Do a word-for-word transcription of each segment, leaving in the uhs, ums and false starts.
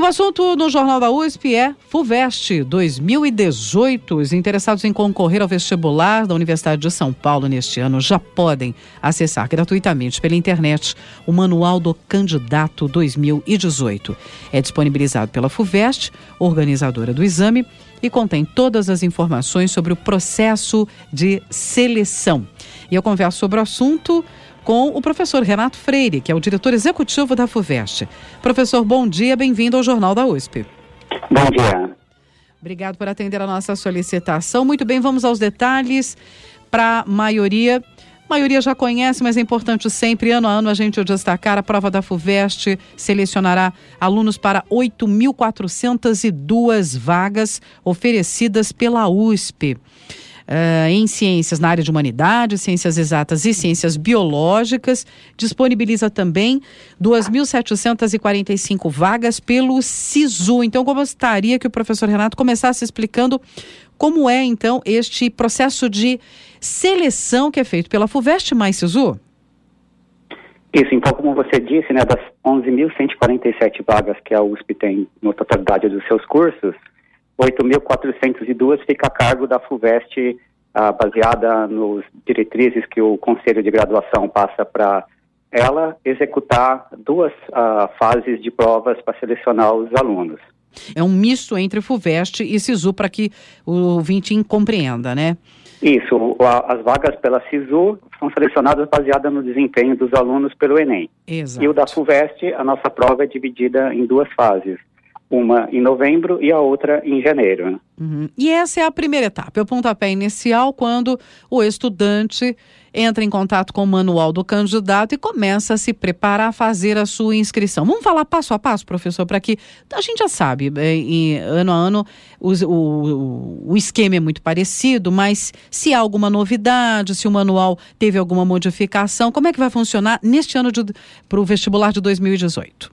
O assunto no Jornal da U S P é FUVEST dois mil e dezoito. Os interessados em concorrer ao vestibular da Universidade de São Paulo neste ano já podem acessar gratuitamente pela internet o Manual do Candidato dois mil e dezoito. É disponibilizado pela FUVEST, organizadora do exame, e contém todas as informações sobre o processo de seleção. E eu converso sobre o assunto com o professor Renato Freire, que é o diretor executivo da FUVEST. Professor, bom dia, bem-vindo ao Jornal da U S P. Bom dia. Obrigado por atender a nossa solicitação. Muito bem, vamos aos detalhes. Para a maioria, a maioria já conhece, mas é importante sempre, ano a ano, a gente destacar: a prova da FUVEST selecionará alunos para oito mil quatrocentas e duas vagas oferecidas pela U S P. Uh, em ciências na área de humanidades, ciências exatas e ciências biológicas. Disponibiliza também duas mil setecentas e quarenta e cinco vagas pelo SISU. Então, eu gostaria que o professor Renato começasse explicando como é, então, este processo de seleção que é feito pela FUVEST mais SISU. Isso, então, como você disse, né, das onze mil cento e quarenta e sete vagas que a U S P tem na totalidade dos seus cursos, oito mil quatrocentas e duas fica a cargo da FUVEST, ah, baseada nos diretrizes que o Conselho de Graduação passa para ela executar duas ah, fases de provas para selecionar os alunos. É um misto entre FUVEST e SISU, para que o ouvinte compreenda, né? Isso, a, as vagas pela SISU são selecionadas baseadas no desempenho dos alunos pelo Enem. Exato. E o da FUVEST, a nossa prova é dividida em duas fases. Uma em novembro e a outra em janeiro. Uhum. E essa é a primeira etapa, é o pontapé inicial, quando o estudante entra em contato com o manual do candidato e começa a se preparar a fazer a sua inscrição. Vamos falar passo a passo, professor, para que a gente já sabe, é, e, ano a ano os, o, o, o esquema é muito parecido, mas se há alguma novidade, se o manual teve alguma modificação, como é que vai funcionar neste ano para o vestibular de dois mil e dezoito?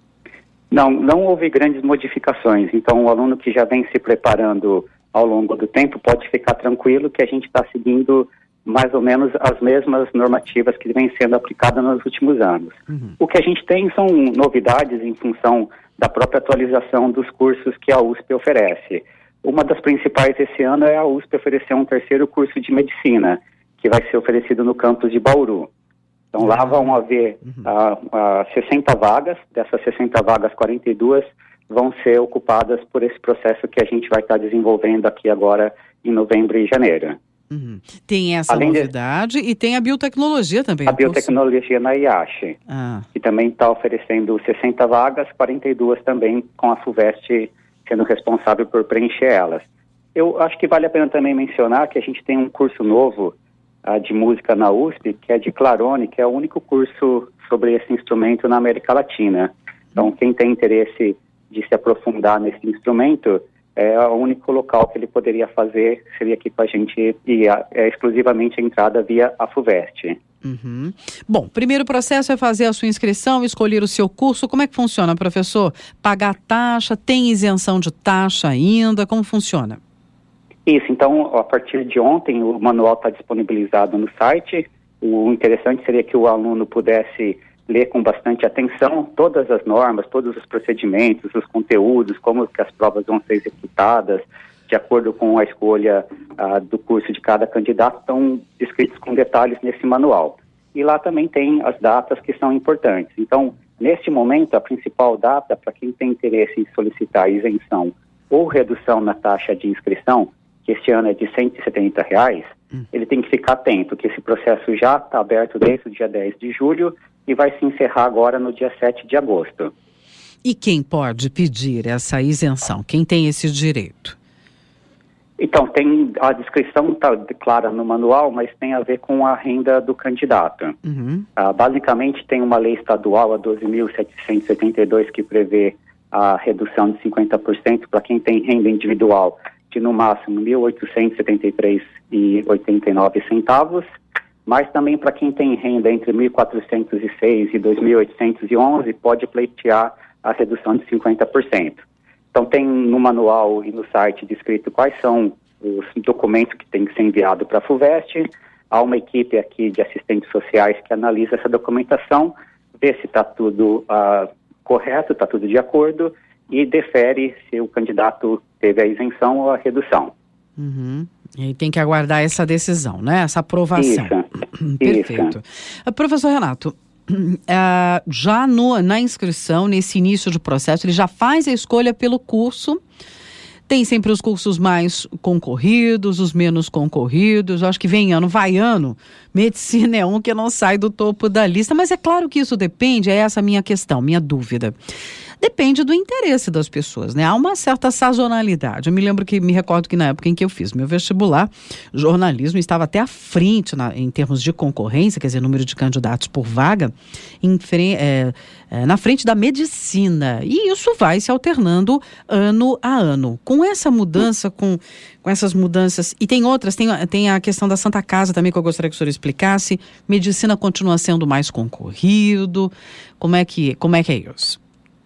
Não, não houve grandes modificações. Então, o aluno que já vem se preparando ao longo do tempo pode ficar tranquilo que a gente está seguindo mais ou menos as mesmas normativas que vêm sendo aplicadas nos últimos anos. Uhum. O que a gente tem são novidades em função da própria atualização dos cursos que a U S P oferece. Uma das principais esse ano é a U S P oferecer um terceiro curso de medicina, que vai ser oferecido no campus de Bauru. Então, lá vão haver uhum. uh, uh, sessenta vagas, dessas sessenta vagas, quarenta e duas vão ser ocupadas por esse processo que a gente vai estar desenvolvendo aqui agora em novembro e janeiro. Uhum. Tem essa Além novidade de... e tem a biotecnologia também. A biotecnologia na I A S H, ah. que também está oferecendo sessenta vagas, quarenta e duas também com a FUVEST sendo responsável por preencher elas. Eu acho que vale a pena também mencionar que a gente tem um curso novo de música na U S P, que é de clarone, que é o único curso sobre esse instrumento na América Latina. Então, quem tem interesse de se aprofundar nesse instrumento, é o único local que ele poderia fazer, seria aqui com a gente, e é exclusivamente a entrada via a FUVEST. Uhum. Bom, primeiro processo é fazer a sua inscrição, escolher o seu curso. Como é que funciona, professor? Pagar taxa, tem isenção de taxa ainda? Como funciona? Isso, então, a partir de ontem, o manual está disponibilizado no site. O interessante seria que o aluno pudesse ler com bastante atenção todas as normas, todos os procedimentos, os conteúdos, como que as provas vão ser executadas, de acordo com a escolha uh, do curso de cada candidato, estão descritos com detalhes nesse manual. E lá também tem as datas que são importantes. Então, neste momento, a principal data para quem tem interesse em solicitar isenção ou redução na taxa de inscrição, que este ano é de cento e setenta reais, hum. ele tem que ficar atento, que esse processo já está aberto desde o dia dez de julho e vai se encerrar agora no dia sete de agosto. E quem pode pedir essa isenção? Quem tem esse direito? Então, tem a descrição está clara no manual, mas tem a ver com a renda do candidato. Uhum. Ah, basicamente, tem uma lei estadual, a doze mil setecentos e setenta e dois, que prevê a redução de cinquenta por cento para quem tem renda individual de no máximo mil oitocentos e setenta e três reais e oitenta e nove centavos, mas também para quem tem renda entre mil quatrocentos e seis reais e dois mil oitocentos e onze reais pode pleitear a redução de cinquenta por cento. Então tem no manual e no site descrito quais são os documentos que tem que ser enviado para a FUVEST. Há uma equipe aqui de assistentes sociais que analisa essa documentação, vê se está tudo uh, correto, está tudo de acordo, e defere se o candidato teve a isenção ou a redução. Uhum. E tem que aguardar essa decisão, né? Essa aprovação. Isso. Perfeito. Isso. Professor Renato, uh, já no, na inscrição, nesse início de processo, ele já faz a escolha pelo curso. Tem sempre os cursos mais concorridos, os menos concorridos. Eu acho que vem ano, vai ano. Medicina é um que não sai do topo da lista. Mas é claro que isso depende, é essa a minha questão, minha dúvida. Depende do interesse das pessoas, né? Há uma certa sazonalidade. Eu me lembro que, me recordo que na época em que eu fiz meu vestibular, jornalismo estava até à frente na, em termos de concorrência, quer dizer, número de candidatos por vaga, em, é, é, na frente da medicina. E isso vai se alternando ano a ano. Com essa mudança, com, com essas mudanças, e tem outras, tem, tem a questão da Santa Casa também que eu gostaria que o senhor explicasse. Medicina continua sendo mais concorrido. Como é que, como é, que é isso?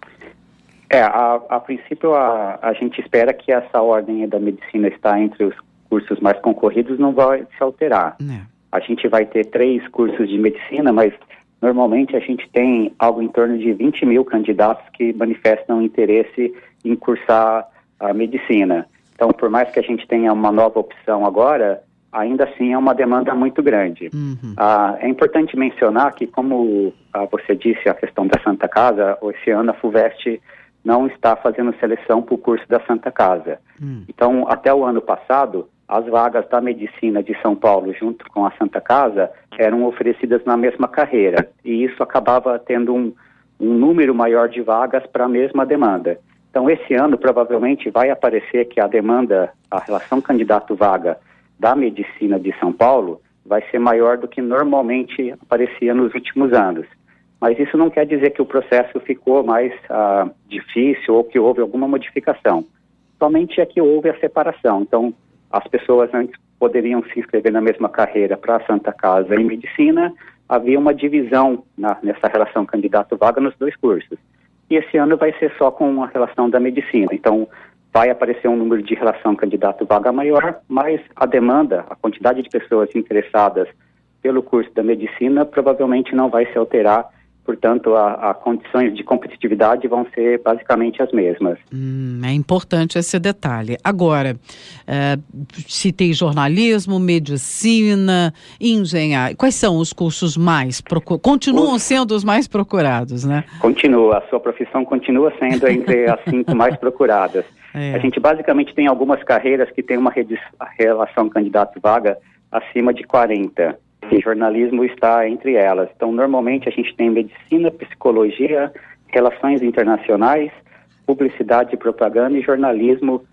É, a, a princípio a, a gente espera que essa ordem da medicina está entre os cursos mais concorridos, não vai se alterar. É. A gente vai ter três cursos de medicina, mas normalmente a gente tem algo em torno de vinte mil candidatos que manifestam interesse em cursar a medicina. Então, por mais que a gente tenha uma nova opção agora, ainda assim é uma demanda muito grande. Uhum. Ah, é importante mencionar que, como ah, você disse, a questão da Santa Casa, esse ano a FUVEST não está fazendo seleção para o curso da Santa Casa. Hum. Então, até o ano passado, as vagas da medicina de São Paulo, junto com a Santa Casa, eram oferecidas na mesma carreira. E isso acabava tendo um, um número maior de vagas para a mesma demanda. Então, esse ano, provavelmente, vai aparecer que a demanda, a relação candidato-vaga da medicina de São Paulo, vai ser maior do que normalmente aparecia nos últimos anos. Mas isso não quer dizer que o processo ficou mais ah, difícil ou que houve alguma modificação. Somente é que houve a separação. Então, as pessoas antes poderiam se inscrever na mesma carreira para a Santa Casa em medicina, havia uma divisão na, nessa relação candidato-vaga nos dois cursos. E esse ano vai ser só com a relação da medicina. Então, vai aparecer um número de relação candidato-vaga maior, mas a demanda, a quantidade de pessoas interessadas pelo curso da medicina provavelmente não vai se alterar. Portanto, as condições de competitividade vão ser basicamente as mesmas. Hum, é importante esse detalhe. Agora, é, citei jornalismo, medicina, engenharia. Quais são os cursos mais procurados? Continuam os... sendo os mais procurados, né? Continua. A sua profissão continua sendo entre as cinco mais procuradas. É. A gente basicamente tem algumas carreiras que têm uma redi- relação candidato-vaga acima de quarenta. E jornalismo está entre elas. Então, normalmente a gente tem medicina, psicologia, relações internacionais, publicidade e propaganda e jornalismo,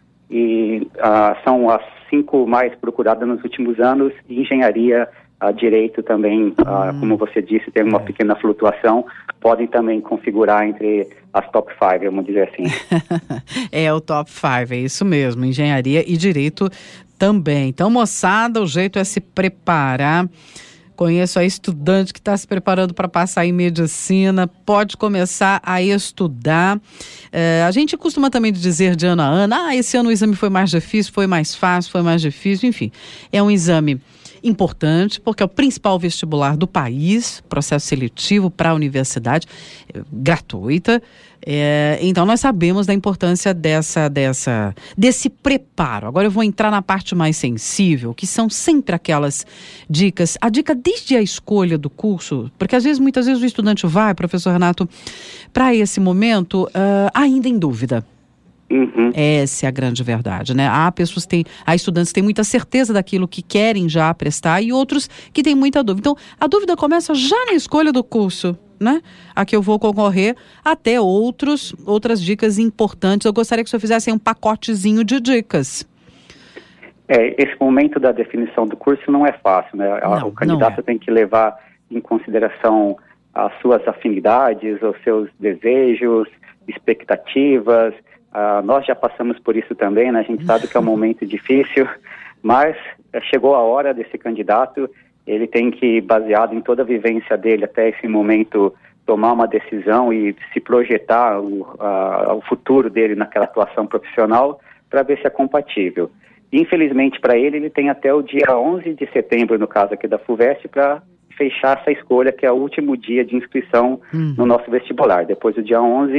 e uh, são as cinco mais procuradas nos últimos anos. E engenharia, uh, direito também, uh, hum. como você disse, tem uma pequena flutuação, podem também configurar entre as top five, vamos dizer assim. É o top five, é isso mesmo, engenharia e direito também. Então, moçada, o jeito é se preparar. Conheço a estudante que está se preparando para passar em medicina, pode começar a estudar. É, a gente costuma também dizer de ano a ano, ah, esse ano o exame foi mais difícil, foi mais fácil, foi mais difícil, enfim. É um exame importante, porque é o principal vestibular do país, processo seletivo para a universidade, é, gratuita. É, então nós sabemos da importância dessa, dessa, desse preparo. Agora eu vou entrar na parte mais sensível, que são sempre aquelas dicas, a dica desde a escolha do curso, porque às vezes, muitas vezes o estudante vai, professor Renato, para esse momento uh, ainda em dúvida. Uhum. Essa é a grande verdade, né? Há pessoas que têm, há estudantes que têm muita certeza daquilo que querem já prestar e outros que têm muita dúvida. Então, a dúvida começa já na escolha do curso, né? A que eu vou concorrer, até outros, outras dicas importantes. Eu gostaria que o senhor fizesse um pacotezinho de dicas. É, esse momento da definição do curso não é fácil, né? Não, o candidato é. tem que levar em consideração as suas afinidades, os seus desejos, expectativas. Uh, nós já passamos por isso também, né? A gente sabe que é um momento difícil, mas chegou a hora desse candidato, ele tem que, baseado em toda a vivência dele até esse momento, tomar uma decisão e se projetar o, uh, o futuro dele naquela atuação profissional para ver se é compatível. Infelizmente para ele, ele tem até o dia onze de setembro, no caso aqui da FUVEST, para fechar essa escolha, que é o último dia de inscrição hum. no nosso vestibular. Depois do dia onze,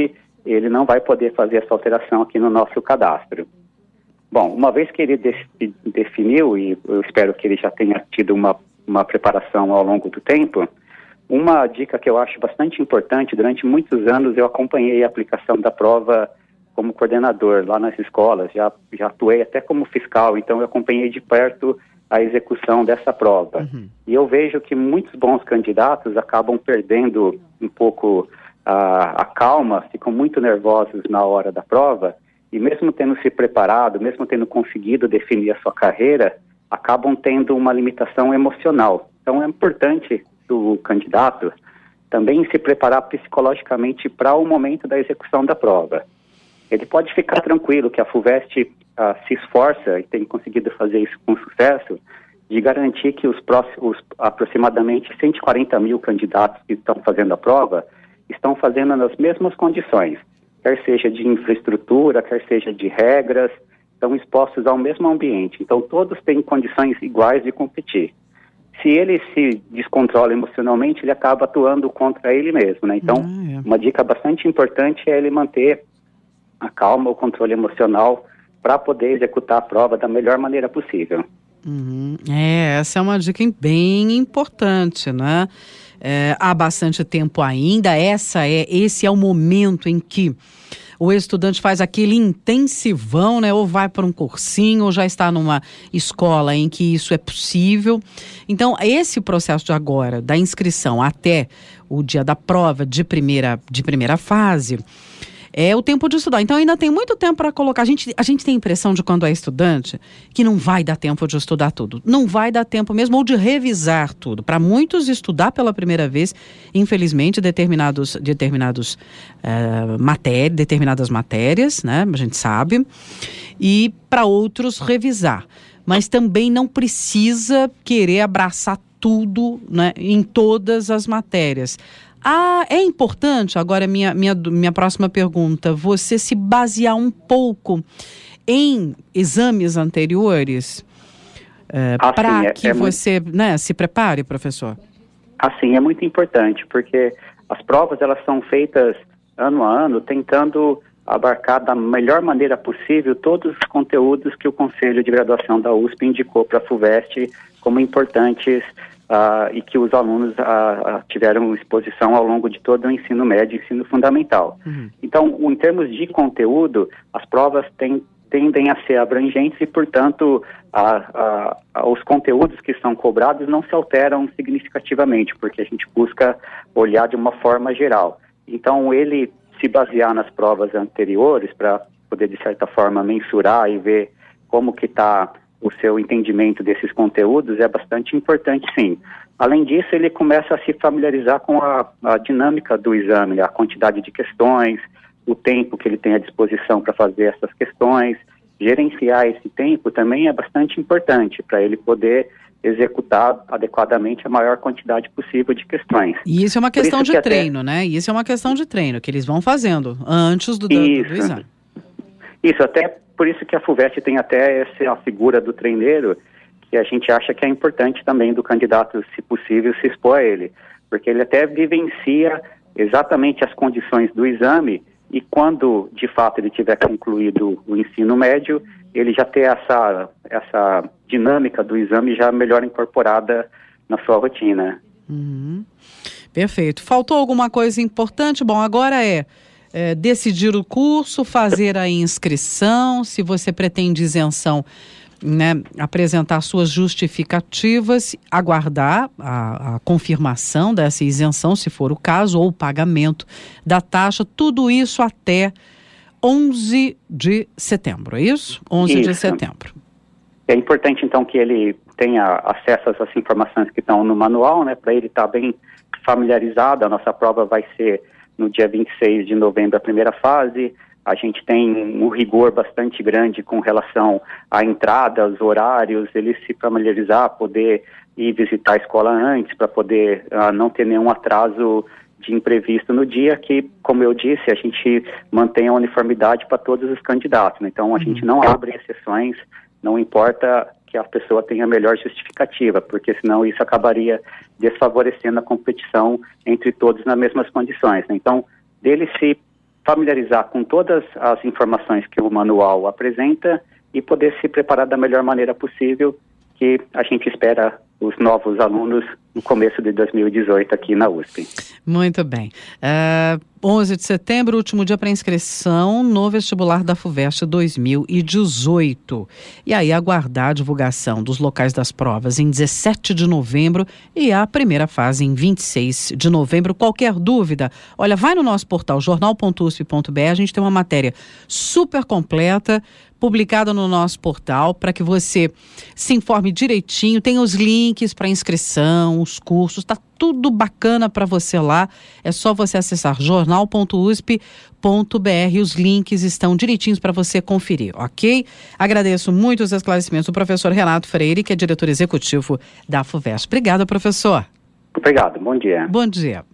ele não vai poder fazer essa alteração aqui no nosso cadastro. Bom, uma vez que ele de- definiu, e eu espero que ele já tenha tido uma, uma preparação ao longo do tempo, uma dica que eu acho bastante importante, durante muitos anos eu acompanhei a aplicação da prova como coordenador lá nas escolas, já, já atuei até como fiscal, então eu acompanhei de perto a execução dessa prova. Uhum. E eu vejo que muitos bons candidatos acabam perdendo um pouco a, a calma, ficam muito nervosos na hora da prova, e mesmo tendo se preparado, mesmo tendo conseguido definir a sua carreira, acabam tendo uma limitação emocional. Então é importante o candidato também se preparar psicologicamente para o momento da execução da prova. Ele pode ficar tranquilo que a FUVEST ah, se esforça, e tem conseguido fazer isso com sucesso, de garantir que os próximos, aproximadamente cento e quarenta mil candidatos que estão fazendo a prova, estão fazendo nas mesmas condições, quer seja de infraestrutura, quer seja de regras, estão expostos ao mesmo ambiente. Então, todos têm condições iguais de competir. Se ele se descontrola emocionalmente, ele acaba atuando contra ele mesmo, né? Então, ah, é. uma dica bastante importante é ele manter a calma, o controle emocional, para poder executar a prova da melhor maneira possível. Uhum. É, essa é uma dica bem importante, né? É, há bastante tempo ainda, essa é, esse é o momento em que o estudante faz aquele intensivão, né? Ou vai para um cursinho, ou já está numa escola em que isso é possível. Então, esse processo de agora, da inscrição até o dia da prova de primeira, de primeira fase, é o tempo de estudar. Então ainda tem muito tempo para colocar. A gente, a gente tem a impressão de quando é estudante que não vai dar tempo de estudar tudo. Não vai dar tempo mesmo, ou de revisar tudo. Para muitos, estudar pela primeira vez, infelizmente, determinados, determinados, uh, matéria, determinadas matérias, né? A gente sabe. E para outros, revisar. Mas também não precisa querer abraçar tudo, né, em todas as matérias. Ah, é importante, agora minha, minha, minha próxima pergunta, você se basear um pouco em exames anteriores é, assim, para é, que é você muito... né, se prepare, professor? Assim, é muito importante, porque as provas elas são feitas ano a ano, tentando abarcar da melhor maneira possível todos os conteúdos que o Conselho de Graduação da U S P indicou para a FUVEST como importantes Uh, e que os alunos uh, uh, tiveram exposição ao longo de todo o ensino médio e ensino fundamental. Uhum. Então, em termos de conteúdo, as provas tem, tendem a ser abrangentes e, portanto, uh, uh, uh, os conteúdos que são cobrados não se alteram significativamente, porque a gente busca olhar de uma forma geral. Então, ele se basear nas provas anteriores para poder, de certa forma, mensurar e ver como que está o seu entendimento desses conteúdos é bastante importante, sim. Além disso, ele começa a se familiarizar com a, a dinâmica do exame, a quantidade de questões, o tempo que ele tem à disposição para fazer essas questões. Gerenciar esse tempo também é bastante importante para ele poder executar adequadamente a maior quantidade possível de questões. E isso é uma questão de treino, até... né? Isso é uma questão de treino que eles vão fazendo antes do, do, do exame. Isso, até por isso que a FUVEST tem até essa figura do treineiro, que a gente acha que é importante também do candidato, se possível, se expor a ele, porque ele até vivencia exatamente as condições do exame e quando, de fato, ele tiver concluído o ensino médio, ele já ter essa, essa dinâmica do exame já melhor incorporada na sua rotina. Uhum. Perfeito. Faltou alguma coisa importante? Bom, agora é... É, decidir o curso, fazer a inscrição, se você pretende isenção, né, apresentar suas justificativas, aguardar a, a confirmação dessa isenção, se for o caso, ou o pagamento da taxa, tudo isso até onze de setembro, é isso? onze de setembro. É importante, então, que ele tenha acesso a essas informações que estão no manual, né, para ele estar bem familiarizado. A nossa prova vai ser no dia vinte e seis de novembro, a primeira fase. A gente tem um rigor bastante grande com relação à entrada, aos horários, ele se familiarizar, poder ir visitar a escola antes, para poder uh, não ter nenhum atraso de imprevisto no dia, que, como eu disse, a gente mantém a uniformidade para todos os candidatos, né? Então, a uhum. gente não abre exceções, não importa que a pessoa tenha a melhor justificativa, porque senão isso acabaria desfavorecendo a competição entre todos nas mesmas condições, né? Então, dele se familiarizar com todas as informações que o manual apresenta e poder se preparar da melhor maneira possível, que a gente espera os novos alunos no começo de dois mil e dezoito aqui na U S P. Muito bem. Uh, onze de setembro, último dia para inscrição no vestibular da FUVEST dois mil e dezoito. E aí aguardar a divulgação dos locais das provas em dezessete de novembro e a primeira fase em vinte e seis de novembro. Qualquer dúvida, olha, vai no nosso portal jornal ponto u s p ponto b r, a gente tem uma matéria super completa, publicada no nosso portal, para que você se informe direitinho, tem os links para inscrição, os cursos, está tudo bacana para você lá. É só você acessar jornal ponto u s p ponto b r, os links estão direitinhos para você conferir, ok? Agradeço muito os esclarecimentos do professor Renato Freire, que é diretor executivo da FUVEST. Obrigada, professor. Obrigado, bom dia. Bom dia.